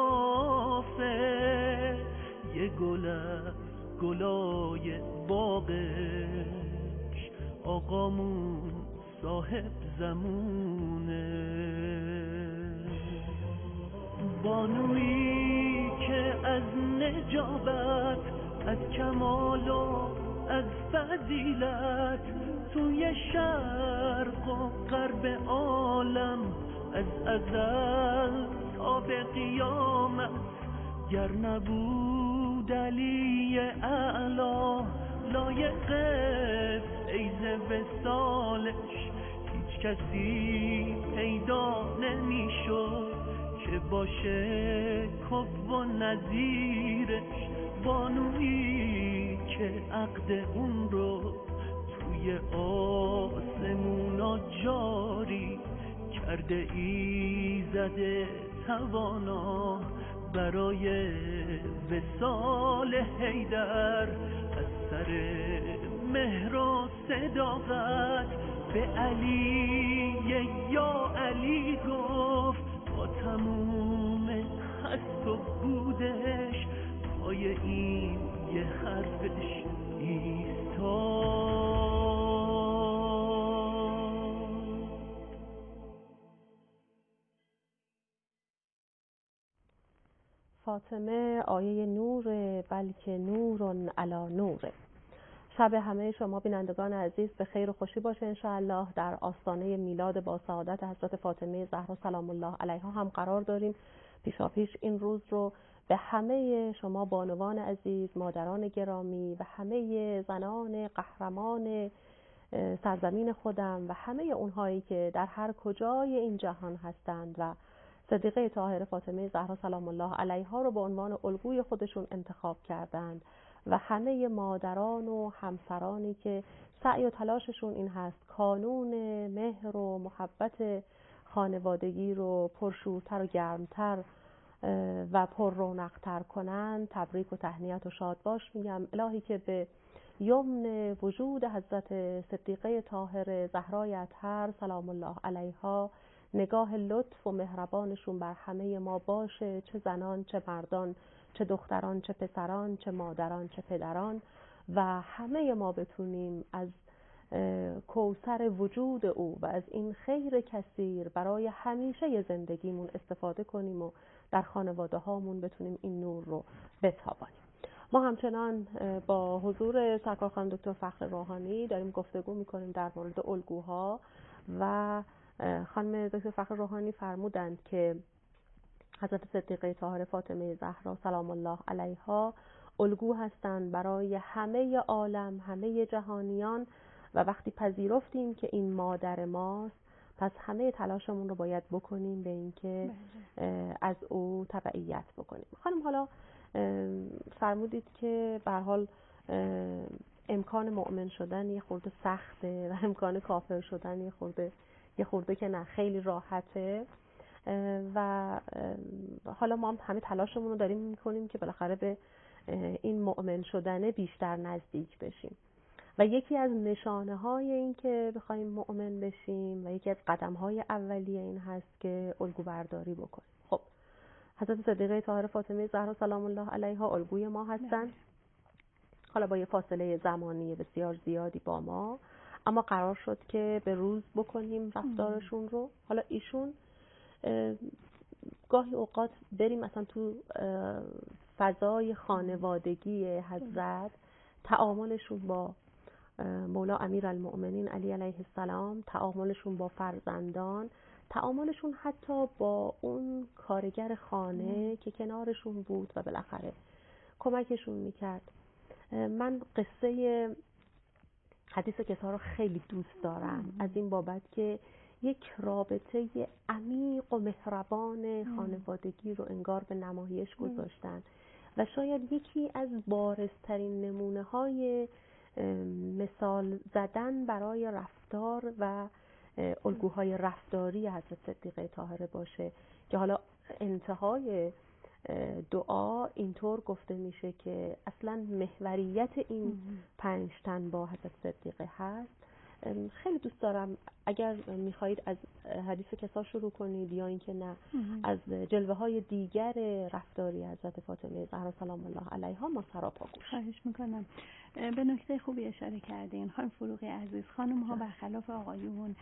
توافه. یه گل از گلای باغش آقامون صاحب زمونه. بانویی که از نجابت، از کمال و از فضیلت، توی شرق و غرب عالم از ازل تا به قیامت، گر نبود علی اعلی لایق فیض وصالش، هیچ کسی پیدا نمیشد که باشه کف و نظیرش. بانویی که عقد اون رو توی آسمونا جاری کرده، ایزد توانا برای وصال حیدر، از سر مهر و صداقت به علی یا علی گفت، با تموم هست و بودش پای این یه حرفش ایستاد. فاطمه آیه نور، بلکه نور علی نوره. شب همه شما بینندگان عزیز به خیر و خوشی باشه انشاءالله. در آستانه میلاد با سعادت حضرت فاطمه زهرا سلام الله علیها هم قرار داریم. پیشاپیش این روز رو به همه شما بانوان عزیز، مادران گرامی و همه زنان قهرمان سرزمین خودم و همه اونهایی که در هر کجای این جهان هستند و صدیقه طاهره فاطمه زهرا سلام الله علیها رو به عنوان الگوی خودشون انتخاب کردند و همه مادران و همسرانی که سعی و تلاششون این هست کانون مهر و محبت خانوادگی رو پرشورتر و گرمتر و پر رونق‌تر کنن، تبریک و تهنیت و شادباش میگم. الهی که به یمن وجود حضرت صدیقه طاهره زهرای اطهر سلام الله علیها نگاه لطف و مهربانشون بر همه ما باشه، چه زنان چه مردان، چه دختران چه پسران، چه مادران چه پدران، و همه ما بتونیم از کوثر وجود او و از این خیر کثیر برای همیشه زندگیمون استفاده کنیم و در خانواده هامون بتونیم این نور رو بتابانیم. ما همچنان با حضور سرکار خانم دکتر فخر روحانی داریم گفتگو میکنیم در مورد الگوها و خانم دکتر فخر روحانی فرمودند که حضرت صدیقه طاهره فاطمه زهرا سلام الله علیها الگو هستند برای همه عالم، همه جهانیان، و وقتی پذیرفتیم که این مادر ماست پس همه تلاشمون رو باید بکنیم به این که از او تبعیت بکنیم. خانم حالا فرمودید که به هر حال امکان مؤمن شدن یه خورده سخته و امکان کافر شدن یه خورده که نه خیلی راحته، و حالا ما هم همه تلاشمون رو داریم میکنیم که بالاخره به این مؤمن شدن بیشتر نزدیک بشیم و یکی از نشانه های این که بخوایم مؤمن بشیم و یکی از قدم های اولیه این هست که الگو برداری بکنیم. خب حضرت صدیقه طاهره فاطمه زهرا سلام الله علیها الگوی ما هستن، حالا با یه فاصله زمانی بسیار زیادی با ما، اما قرار شد که به روز بکنیم رفتارشون رو. حالا ایشون گاهی اوقات بریم مثلا تو فضای خانوادگی حضرت، تعاملشون با مولا امیرالمؤمنین علی علیه السلام، تعاملشون با فرزندان، تعاملشون حتی با اون کارگر خانه که کنارشون بود و بالاخره کمکشون میکرد. من قصه حدیث کسا رو خیلی دوست دارم از این بابت که یک رابطه عمیق و مهربان خانوادگی رو انگار به نمایش گذاشتن و شاید یکی از بارزترین نمونه های مثال زدن برای رفتار و الگوهای رفتاری حضرت صدیقه طاهره باشه که حالا انتهای دعا اینطور گفته میشه که اصلا محوریت این 5 تن با حضرت صدیقه هست. خیلی دوست دارم اگر میخواهید از حدیث کسا شروع کنید یا اینکه نه از جلوه های دیگر رفتاری حضرت فاطمه زهرا سلام الله علیها ما سراپا گوش. خواهش میکنم. به نکته خوبی اشاره کردین خانم فروغی عزیز. خانم ها برخلاف آقایون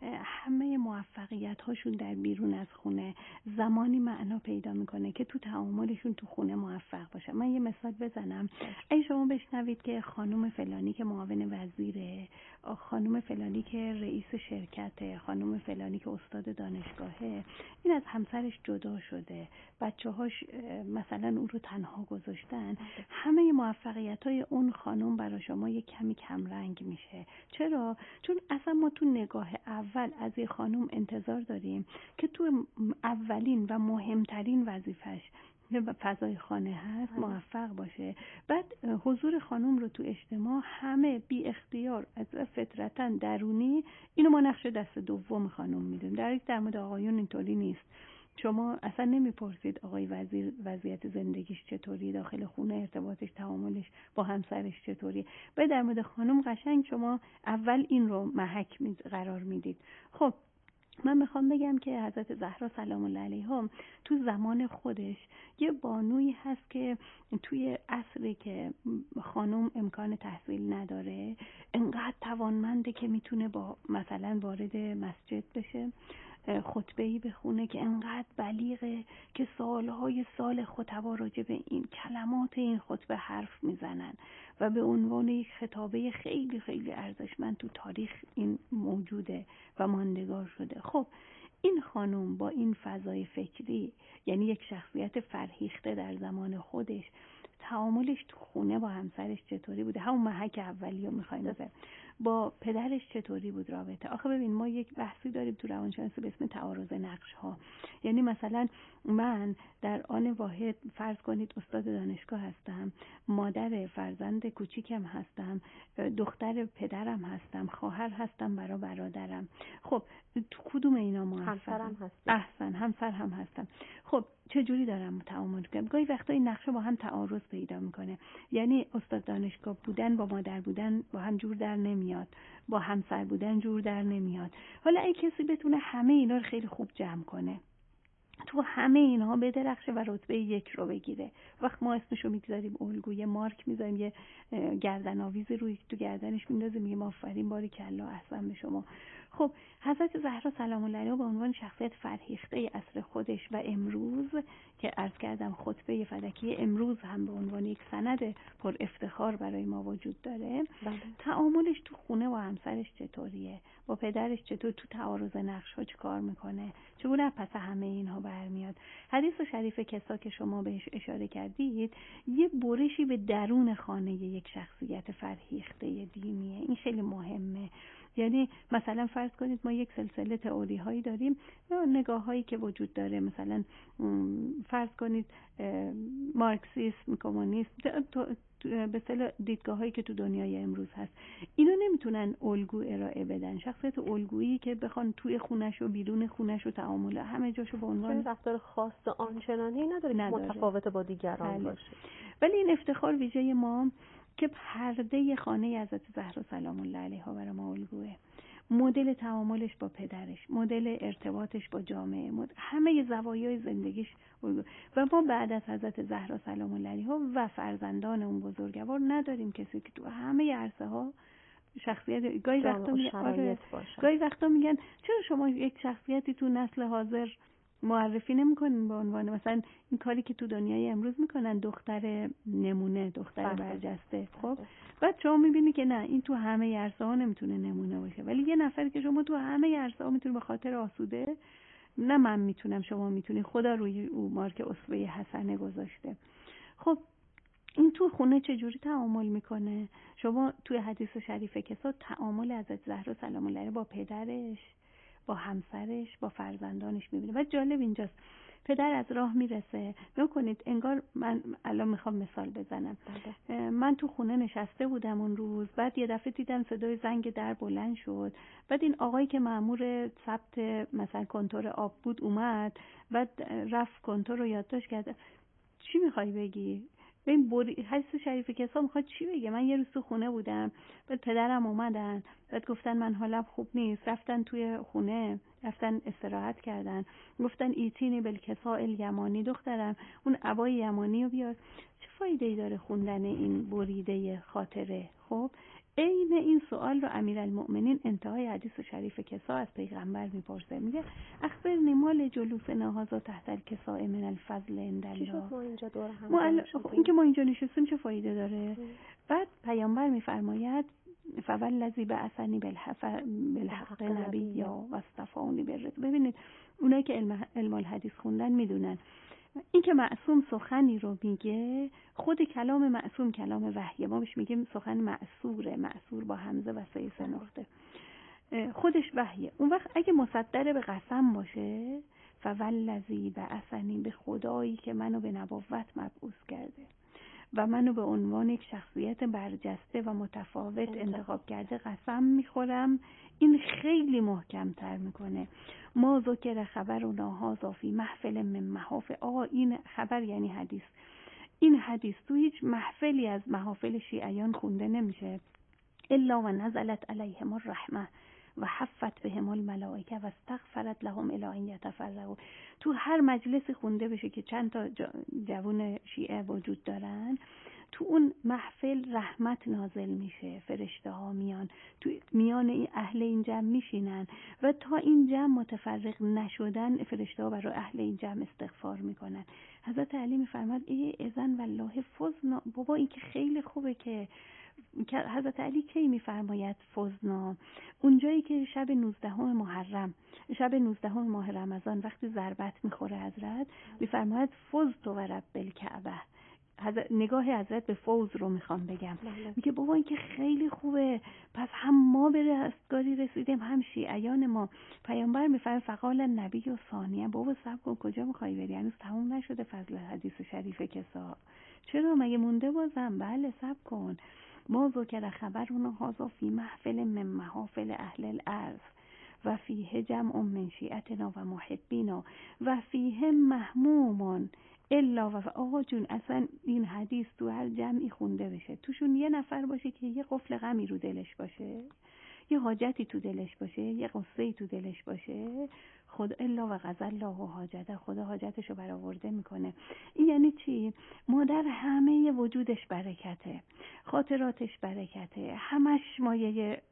همه موفقیت هاشون در بیرون از خونه زمانی معنا پیدا میکنه که تو تعاملشون تو خونه موفق باشه. من یه مثال بزنم. اگه شما بشنوید که خانم فلانی که معاون وزیره، خانم فلانی که رئیس شرکته، خانم فلانی که استاد دانشگاهه، این از همسرش جدا شده، بچه‌هاش مثلا اون رو تنها گذاشتن، همه موفقیت‌های اون خانم برای شما یه کمی کم رنگ میشه. چرا؟ چون اصلا ما تو نگاه اول از یه خانم انتظار داریم که تو اولین و مهمترین وظیفش فضای خانه هست موفق باشه. بعد حضور خانم رو تو اجتماع همه بی اختیار از فطرتاً درونی اینو ما نقش دست دوم خانم میدونیم. در مورد آقایون اینطوری نیست. شما اصلا نمیپرسید آقای وزیر وضعیت زندگیش چطوری، داخل خونه ارتباطش تعاملش با همسرش چطوری. و در مورد خانم قشنگ شما اول این رو محک قرار میدید. خب من میخوام بگم که حضرت زهرا سلام الله علیها تو زمان خودش یه بانویی هست که توی عصری که خانم امکان تحصیل نداره انقدر توانمنده که میتونه با مثلا وارد مسجد بشه، خطبه‌ای بخونه که انقدر بلیغه که سالهای سال خطبا راجع به این کلمات این خطبه حرف میزنن و به عنوان یک خطابه خیلی خیلی ارزشمند تو تاریخ این موجوده و ماندگار شده. خب این خانم با این فضای فکری، یعنی یک شخصیت فرهیخته در زمان خودش، تعاملش تو خونه با همسرش چطوری بوده؟ همون محک اولی رو میخوایم بزنیم. با پدرش چطوری بود رابطه؟ آخه ببین ما یک بحثی داریم تو روانشناسی به اسم تعارض نقش ها. یعنی مثلا من در آن واحد فرض کنید استاد دانشگاه هستم، مادر فرزند کوچیکم هستم، دختر پدرم هستم، خواهر هستم برای برادرم. خب تو کدوم اینا همسرم هستم؟ احسن، همسر هم هستم. خب چجوری دارم تعامل کنم؟ گاهی وقتا این نقشه با هم تعارض پیدا میکنه. یعنی استاد دانشگاه بودن با مادر بودن با هم جور در نمیاد، با همسر بودن جور در نمیاد. حالا اگه کسی بتونه همه اینا رو خیلی خوب جمع کنه، تو همه اینها بدرخشه و رتبه 1 رو بگیره، وقت ما اسمشو میگذاریم الگوی مارک میذاریم، یه گردن آویزی روی تو گردنش میندازیم، میگیم آفرین باریکلا احسن به شما. خب حضرت زهرا سلام الله علیها به عنوان شخصیت فرهیخته عصر خودش و امروز که عرض کردم خطبه فلکی امروز هم به عنوان یک سند پر افتخار برای ما وجود داره، تعاملش تو خونه با همسرش چطوریه، با پدرش چطور، تو تعارض نقش ها چه کار میکنه، چگونه پس همه اینها برمیاد. حدیث شریف کسا که شما بهش اشاره کردید یه برشی به درون خانه یک شخصیت فرهیخته دینیه. این خیلی مهمه. یعنی مثلا فرض کنید ما یک سلسله تئوری هایی داریم، نگاه هایی که وجود داره، مثلا فرض کنید مارکسیسم، کمونیسم، به اصطلاح دیدگاه هایی که تو دنیای امروز هست، اینا نمیتونن الگو ارائه بدن. شخصیت الگویی که بخوان توی خونش و بیرون خونش و تعامل همه جاشو به عنوان رفتار خاص آنچنانی نداره متفاوت با دیگران باشه. ولی این افتخار ویژه ما که پرده خانه حضرت زهرا سلام الله علیها برای ما الگوه، مدل تعاملش با پدرش، مدل ارتباطش با جامعه، همه زوایای زندگیش الگو. و ما بعد از حضرت زهرا سلام الله علیها و فرزندان اون بزرگوار نداریم کسی که تو همه عرصه ها شخصیت. گاهی وقتا میگن چرا شما یک شخصیتی تو نسل حاضر معرفی نمی‌کنین به عنوان مثلا این کاری که تو دنیای امروز میکنن، دختر نمونه، دختر برجسته. خب بعد شما میبینی که نه، این تو همه عرصه ها نمیتونه نمونه باشه، ولی یه نفری که شما تو همه عرصه ها میتونه به خاطر آسوده، نه من میتونم شما میتونی، خدا روی او مارک اسوه حسنه گذاشته. خب این تو خونه چجوری تعامل میکنه؟ شما توی حدیث شریف کسا تعامل حضرت زهرا سلام الله علیها با پدرش، با همسرش، با فرزندانش میبینه. و جالب اینجاست پدر از راه میرسه، نکنید انگار من الان میخوام مثال بزنم. من تو خونه نشسته بودم اون روز، بعد یه دفعه دیدم صدای زنگ در بلند شد، بعد این آقایی که مأمور ثبت مثلا کنتور آب بود اومد، بعد رفت کنتور رو یادداشت کرد. چی میخوای بگی؟ این حدیث شریف کسا میخواد چی بگه؟ من یه روز تو خونه بودم، بعد پدرم اومدن، بعد گفتن من حالم خوب نیست، رفتن توی خونه، رفتن استراحت کردن، گفتن ایتینی بالکساء الیمانی، دخترم اون عبای یمانی رو بیار. چه فایده ای داره خوندن این بریده خاطره؟ خب عین این سوال رو امیرالمؤمنین انتهای حدیث شریف کسا از پیغمبر میپرسه، میگه اخبرنی مال جلوسنا هذا تحت الکساء من الفضل عند الله. چی شد ما اینجا دور هم این که ما اینجا نشستیم چه فایده داره؟ بعد پیامبر میفرماید فوالذی بعثنی بالحق نبیا و اصطفانی بالرسل. ببینید اونایی که علم الحدیث خوندن میدونن این که معصوم سخنی رو میگه، خود کلام معصوم کلام وحیه، ما بهش میگیم سخن معصوره، معصور با همزه و سه نقطه، خودش وحیه. اون وقت اگه مصدر به قسم باشه، فوالذی بعثنی، به خدایی که منو به نبوت مبعوث کرده و منو به عنوان یک شخصیت برجسته و متفاوت انتخاب کرده قسم میخورم، این خیلی محکم‌تر میکنه. ما ذکر خبرنا هذا فی محفل من محافل، این خبر یعنی حدیث، این حدیث تو هیچ محفلی از محافل شیعیان خونده نمیشه الا و نزلت علیهم الرحمه و حفت بهم الملائکه و استغفرت لهم الی ان یتفرقوا. تو هر مجلسی خونده بشه که چند تا جوون شیعه وجود دارن، تو اون محفل رحمت نازل میشه، فرشته ها میان تو میان این اهل این جمع میشینن و تا این جمع متفرق نشدن فرشته ها برای اهل این جمع استغفار میکنن. حضرت علی میفرماد اذن والله فزنا، بابا این که خیلی خوبه که حضرت علی کی میفرماید فزنا؟ اونجایی که شب 19 محرم، شب 19 ماه رمضان وقتی ضربت میخوره حضرت میفرماید فزت و رب الکعبه. نگاه حضرت به فوز رو میخوام بگم، میگه بابا این که خیلی خوبه، پس هم ما به رستگاری رسیدیم هم شیعیان ما. پیامبر میفرمه فقال النبی و ثانیه، بابا صبر کن کجا میخوای بری؟ هنوز تموم نشده فضل حدیث شریف کسا. چرا مگه مونده بازم؟ بله صبر کن. ما ذکر خبرنا هذا فی محفل من محافل اهل الارض و فیه جمع من شیعتنا و محبینا و فیه محمومون الا و آقا جون اصلا این حدیث تو هر جمعی خونده بشه توشون یه نفر باشه که یه قفل غمی رو دلش باشه، یه حاجتی تو دلش باشه، یه قصه‌ای تو دلش باشه، خدا الا و قضى الله حاجته، خدا حاجتشو برآورده میکنه. این یعنی چی؟ مادر همه وجودش برکته، خاطراتش برکته، همش مایه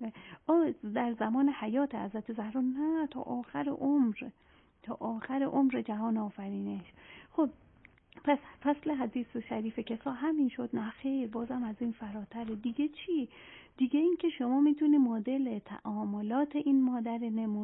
در زمان حیات حضرت زهرا نه تا آخر عمر، تا آخر عمر جهان آفرینش. خب پس فصل حدیث شریف کسا همین شد؟ نه خیر، بازم از این فراتر. دیگه چی؟ دیگه این که شما میتونی مدل تعاملات این مادر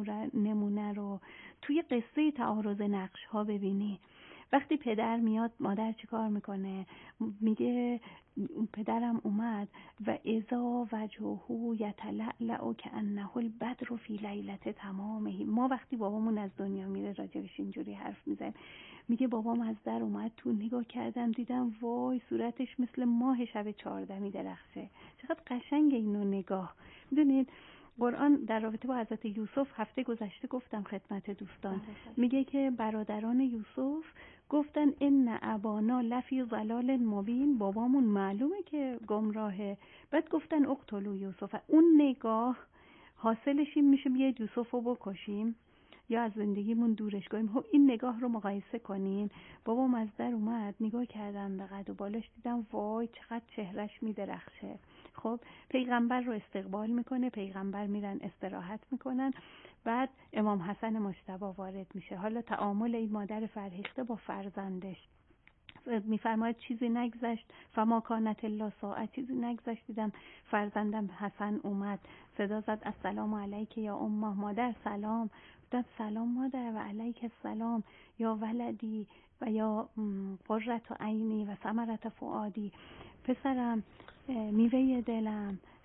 نمونه رو توی قصه تعارض نقش ها ببینی. وقتی پدر میاد مادر چی کار میکنه؟ میگه پدرم اومد و اذا وجهه یتلألأ کأنه البدر فی لیلة تمامه. ما وقتی بابامون از دنیا میره راجبش اینجوری حرف میزنیم، میگه بابام از در اومد تو، نگاه کردم دیدم وای صورتش مثل ماه شب 14 میدرخشه. چقدر قشنگ اینو نگاه. میدونید قرآن در رابطه با حضرت یوسف هفته گذشته گفتم خدمت دوستان، میگه که برادران یوسف گفتن ان ابانا لفی ضلال مبین، بابامون معلومه که گمراهه. بعد گفتن اقتلوا یوسف. اون نگاه حاصلش این میشه بیاید یوسف رو بکشیم یا از زندگیمون دورش کنیم. این نگاه رو مقایسه کنین. بابام از در اومد نگاه کردم به قد و بالاش دیدم وای چقدر چهرش میدرخشه. خب پیغمبر رو استقبال میکنه، پیغمبر میرن استراحت میکنن، بعد امام حسن مجتبی وارد میشه. حالا تعامل این مادر فرهیخته با فرزندش، میفرماید چیزی نگذشت فما کانت الا ساعت، چیزی نگذشت دیدم فرزندم حسن اومد صدا زد السلام علیک یا امه، مادر سلام. گفتم سلام مادر و علیک السلام یا ولدی و یا قرة عینی و ثمرة فؤادی، پسرم میوه دلم،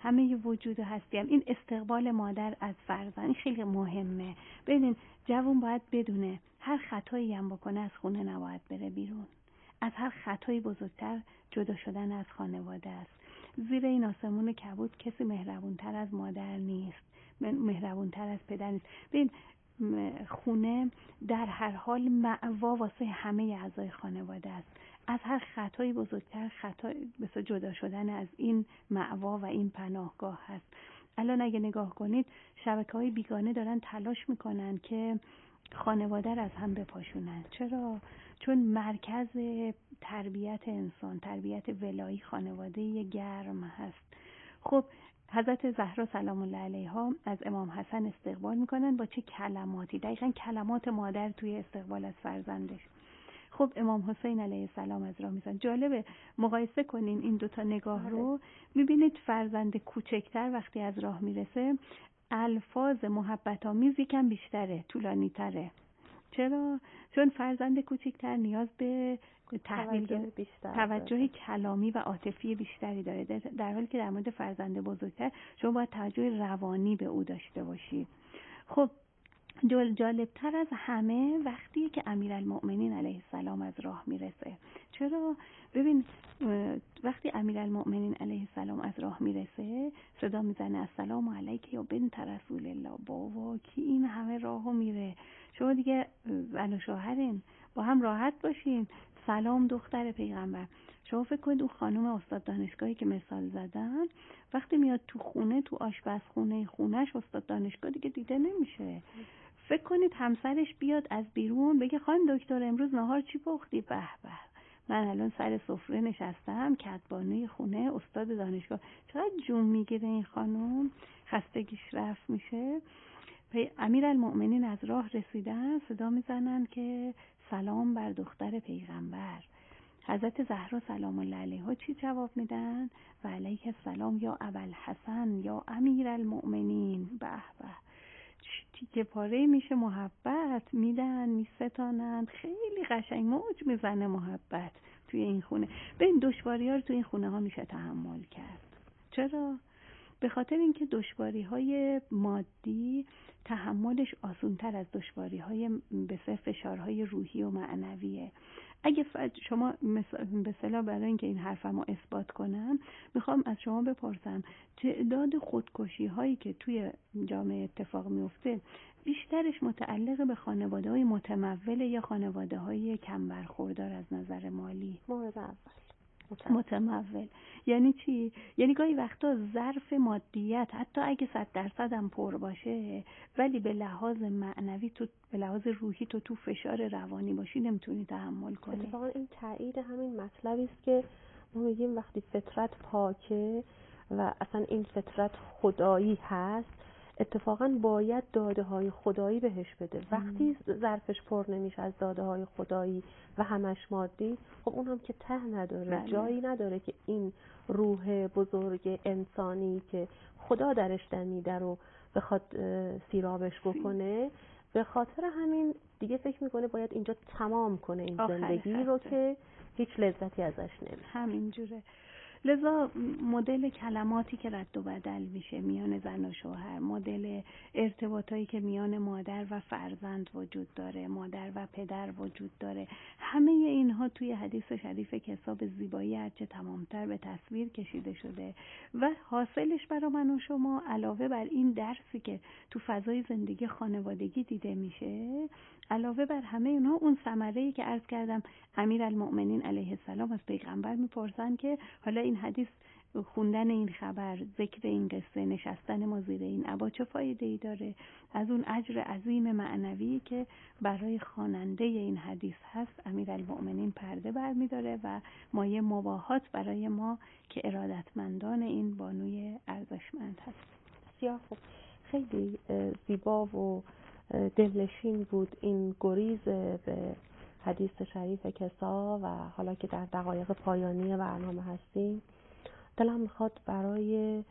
همه وجود و هستیم. این استقبال مادر از فرزند این خیلی مهمه. ببینین جوون باید بدونه هر خطایی هم بکنه از خونه نباید بره بیرون. از هر خطایی بزرگتر جدا شدن از خانواده است. زیر این آسمون کبود کسی مهربونتر از مادر نیست، مهربونتر از پدر نیست. ببین خونه در هر حال مأوا واسه همه اعضای خانواده است. از هر خطایی بزرگتر خطا مثل جدا شدن از این مأوا و این پناهگاه هست. الان اگه نگاه کنید شبکه‌های بیگانه دارن تلاش میکنن که خانواده را از هم بپاشونن. چرا؟ چون مرکز تربیت انسان، تربیت ولایی خانواده گرم هست. خب حضرت زهرا سلام الله علیها از امام حسن استقبال میکنن با چه کلماتی؟ دقیقاً کلمات مادر توی استقبال از فرزندش. خب امام حسین علیه السلام از راه میزن. جالبه مقایسه کنین این دوتا نگاه رو. میبینید فرزند کوچکتر وقتی از راه میرسه الفاظ محبت آمیز یکم بیشتره، طولانی تره. چرا؟ چون فرزند کوچکتر نیاز به توجه کلامی و عاطفی بیشتری داره، در حالی که در مورد فرزند بزرگتر شما باید توجه روانی به او داشته باشید. خب جالبتر از همه وقتیه که امیرالمؤمنین علیه السلام از راه میرسه. چرا؟ ببین وقتی امیرالمؤمنین علیه السلام از راه میرسه صدا میزنه السلام علیک یا بنت رسول الله. بابا کی این همه راهو میره؟ شما دیگه زن و شوهرین، با هم راحت باشین. سلام دختر پیغمبر. شما فکر کنید اون خانم استاد دانشگاهی که مثال زدم وقتی میاد تو خونه، تو آشپزخونه خونش استاد دانشگاه دیگه دیده نمیشه. فکر کنید همسرش بیاد از بیرون بگه خانم دکتر امروز نهار چی پختی؟ به به من الان سر سفره نشستم، کدبانوی خونه استاد دانشگاه. چقدر جون میگیره این خانم، خستگیش رفت میشه. امیرالمؤمنین از راه رسیدن صدا میزنن که سلام بر دختر پیغمبر. حضرت زهرا سلام الله علیها چی جواب میدن؟ و علیک السلام یا ابوالحسن یا امیرالمؤمنین. به به تیکه پاره میشه محبت، میدن میستانند، خیلی قشنگ موج میزنه محبت توی این خونه. به این دشواری ها رو توی این خونه ها میشه تحمل کرد. چرا؟ به خاطر اینکه دشواری‌های مادی تحملش آسان‌تر از دشواری‌های به فشارهای روحی و معنویه. اگه شما به اصطلاح برای اینکه این حرفمو اثبات کنم میخوام از شما بپرسم تعداد خودکشی‌هایی که توی جامعه اتفاق میفته بیشترش متعلق به خانواده‌های متمول یا خانواده‌های کم برخوردار از نظر مالی؟ مورد اول متمول. یعنی چی؟ یعنی گاهی وقتا ظرف مادیت حتی اگه 100% هم پر باشه ولی به لحاظ معنوی تو، به لحاظ روحی تو فشار روانی باشی نمیتونی تحمل کنی. اتفاقا این تایید همین مطلبی است که ما میگیم وقتی فطرت پاکه و اصلا این فطرت خدایی هست اتفاقا باید داده های خدایی بهش بده. وقتی ظرفش پر نمیشه از داده های خدایی و همش مادی، خب اون هم که ته نداره، جایی نداره که این روح بزرگ انسانی که خدا درش دمیده رو بخواد سیرابش بکنه. به خاطر همین دیگه فکر میکنه باید اینجا تمام کنه این زندگی رو که هیچ لذتی ازش نمیشه. همینجوره. لذا مدل کلماتی که رد و بدل میشه میان زن و شوهر، مدل ارتباطایی که میان مادر و فرزند وجود داره، مادر و پدر وجود داره، همه اینها توی حدیث شریف که حساب زیبایی هرچه تمامتر به تصویر کشیده شده و حاصلش برای من و شما علاوه بر این درسی که تو فضای زندگی خانوادگی دیده میشه، علاوه بر همه اینها اون ثمره‌ای که عرض کردم امیرالمؤمنین علیه السلام از پیغمبر میپرسن که حالا این حدیث، خوندن این خبر، ذکر این قصه، نشستن ما زیر این عبا چه فایده‌ای داره؟ از اون اجر عظیم معنوی که برای خواننده این حدیث هست امیرالمؤمنین پرده برمی‌داره و مایه مباهات برای ما که ارادتمندان این بانوی ارزشمند هست. بسیار خوب، خیلی زیبا و دلنشین بود این گریز به حدیث شریف کسا و حالا که در دقایق پایانی برنامه هستیم دلم میخواد برای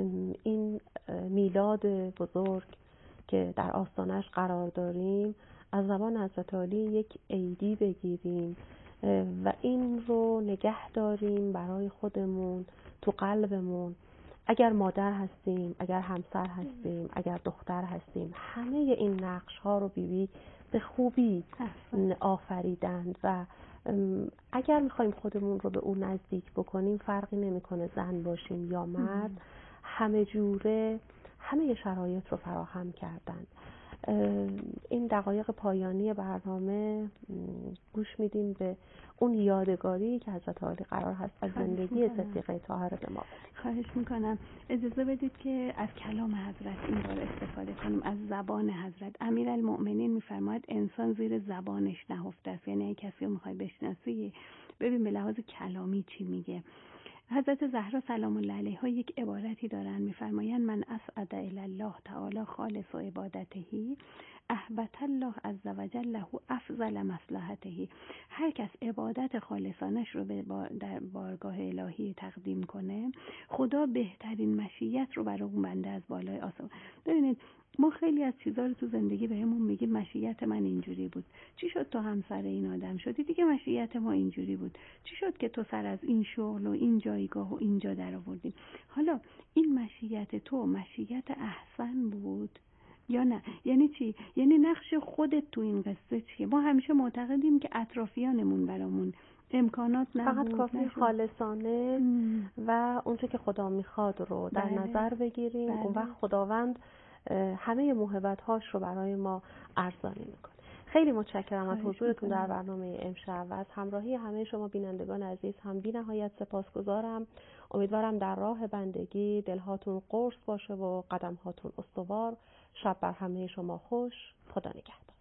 این میلاد بزرگ که در آستانش قرار داریم از زبان حضرت عالی یک عیدی بگیریم و این رو نگه داریم برای خودمون تو قلبمون اگر مادر هستیم، اگر همسر هستیم، اگر دختر هستیم، همه این نقش ها رو بیبی به خوبی آفریدند و اگر میخوایم خودمون رو به اون نزدیک بکنیم فرقی نمیکنه زن باشیم یا مرد، همه جوره همه شرایط رو فراهم کردند. این دقایق پایانی برنامه گوش میدیم به اون یادگاری که حضرت عالی قرار هست از زندگی صدیقه طاهره به ما بدید. خواهش میکنم. اجازه بدید که از کلام حضرت این بار استفاده کنیم، از زبان حضرت. امیرالمؤمنین میفرماید انسان زیر زبانش نهفته است. یعنی کسی رو میخوای بشناسی ببین به لحاظ کلامی چی میگه. حضرت زهرا سلام الله علیها یک عبارتی دارن، میفرمایند من اسعد الی الله تعالی خالص عبادته احبط الله عز وجل له افضل مصلحته. هر کس عبادت خالصانش رو در بارگاه الهی تقدیم کنه، خدا بهترین مشیت رو برای اون بنده از بالای آسمان. ببینید ما خیلی از چیزا رو تو زندگی بهمون میگیم مشیت من اینجوری بود. چی شد تو همسر این آدم شدی؟ دیگه مشیت ما اینجوری بود. چی شد که تو سر از این شغل و این جایگاه و اینجا در آوردی؟ حالا این مشیت تو مشیت احسن بود یا نه؟ یعنی چی؟ یعنی نقش خودت تو این قصه چیه؟ ما همیشه معتقدیم که اطرافیانمون برامون امکانات فقط کافی خالصانه و اونچه که خدا میخواد رو در نظر بگیریم. اون وقت خداوند همه موهبت‌هاش رو برای ما ارزانی میکنه. خیلی متشکرم از حضورتون در برنامه امشب و از همراهی همه شما بینندگان عزیز هم بی نهایت سپاسگزارم. امیدوارم در راه بندگی دلهاتون قرص باشه و قدمهاتون استوار. شب بر همه شما خوش. خدا نگهدار.